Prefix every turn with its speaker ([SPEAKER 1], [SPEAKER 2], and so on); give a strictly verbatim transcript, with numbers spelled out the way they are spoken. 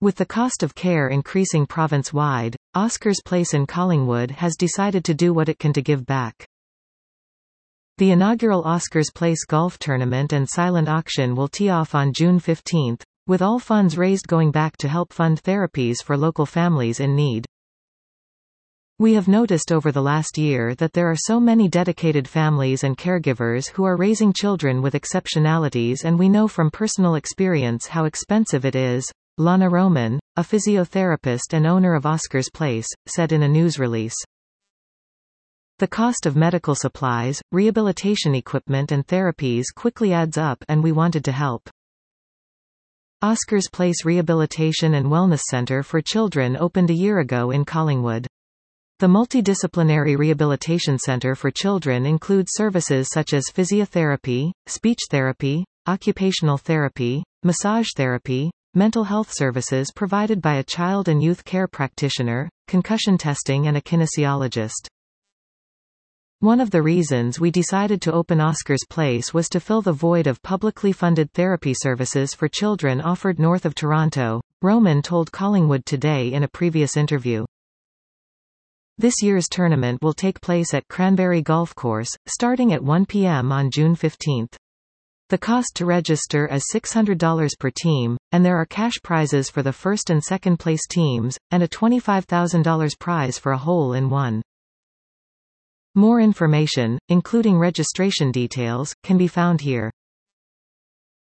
[SPEAKER 1] With the cost of care increasing province-wide, Oscars Place in Collingwood has decided to do what it can to give back. The inaugural Oscars Place golf tournament and silent auction will tee off on June fifteenth, with all funds raised going back to help fund therapies for local families in need. We have noticed over the last year that there are so many dedicated families and caregivers who are raising children with exceptionalities, and we know from personal experience how expensive it is, Lana Roman, a physiotherapist and owner of Oscars Place, said in a news release. The cost of medical supplies, rehabilitation equipment and therapies quickly adds up, and we wanted to help. Oscars Place Rehabilitation and Wellness Center for Children opened a year ago in Collingwood. The multidisciplinary rehabilitation center for children includes services such as physiotherapy, speech therapy, occupational therapy, massage therapy, mental health services provided by a child and youth care practitioner, concussion testing and a kinesiologist. One of the reasons we decided to open Oscars Place was to fill the void of publicly funded therapy services for children offered north of Toronto, Roman told Collingwood Today in a previous interview. This year's tournament will take place at Cranberry Golf Course, starting at one p m on June fifteenth. The cost to register is six hundred dollars per team, and there are cash prizes for the first and second place teams, and a twenty-five thousand dollars prize for a hole-in-one. More information, including registration details, can be found here.